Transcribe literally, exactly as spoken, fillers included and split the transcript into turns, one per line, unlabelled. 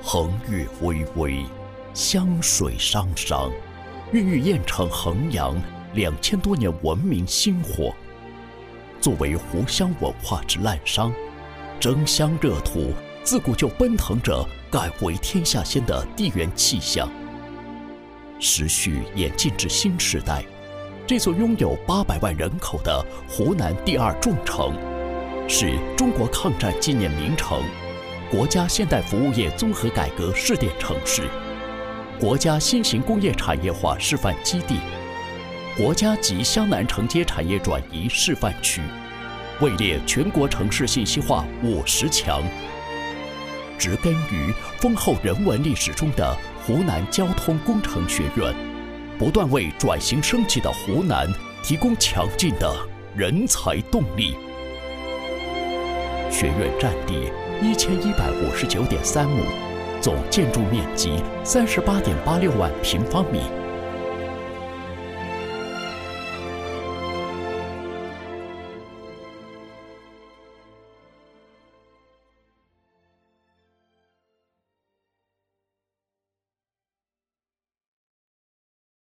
衡岳巍巍，湘水汤汤，孕育燕城衡阳两千多年文明薪火。作为湖湘文化之滥觞，争湘热土自古就奔腾着敢为天下先的地缘气象。时序演进至新时代，这座拥有八百万人口的湖南第二重城，是中国抗战纪念名城，国家现代服务业综合改革试点城市，国家新型工业产业化示范基地，国家级湘南承接产业转移示范区，位列全国城市信息化五十强。植根于丰厚人文历史中的湖南交通工程学院，不断为转型升级的湖南提供强劲的人才动力。学院占地一千一百五十九点三亩，总建筑面积三十八点八六万平方米。